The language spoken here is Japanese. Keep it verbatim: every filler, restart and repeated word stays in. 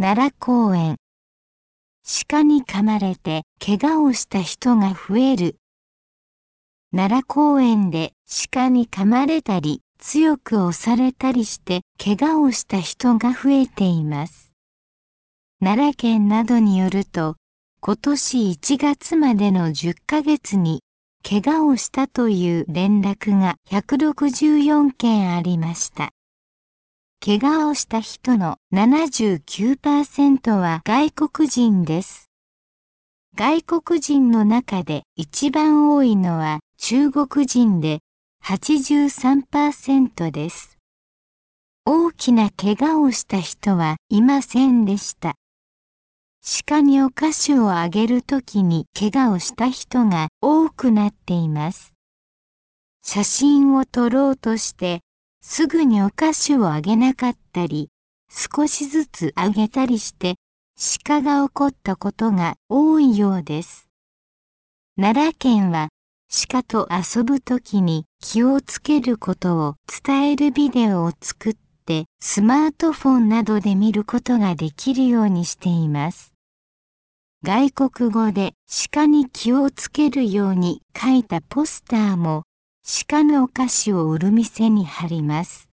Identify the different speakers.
Speaker 1: 奈良公園。鹿に噛まれて怪我をした人が増える。奈良公園で鹿に噛まれたり強く押されたりして怪我をした人が増えています。奈良県などによると、今年いちがつまでのじゅっかげつに怪我をしたという連絡がひゃくろくじゅうよんけんありました。怪我をした人の ななじゅうきゅうパーセント は外国人です。外国人の中で一番多いのは中国人で はちじゅうさんパーセント です。大きな怪我をした人はいませんでした。鹿にお菓子をあげるときに怪我をした人が多くなっています。写真を撮ろうとしてすぐにお菓子をあげなかったり、少しずつあげたりして鹿が怒ったことが多いようです。奈良県は鹿と遊ぶときに気をつけることを伝えるビデオを作ってスマートフォンなどで見ることができるようにしています。外国語で鹿に気をつけるように書いたポスターも鹿のお菓子を売る店に貼ります。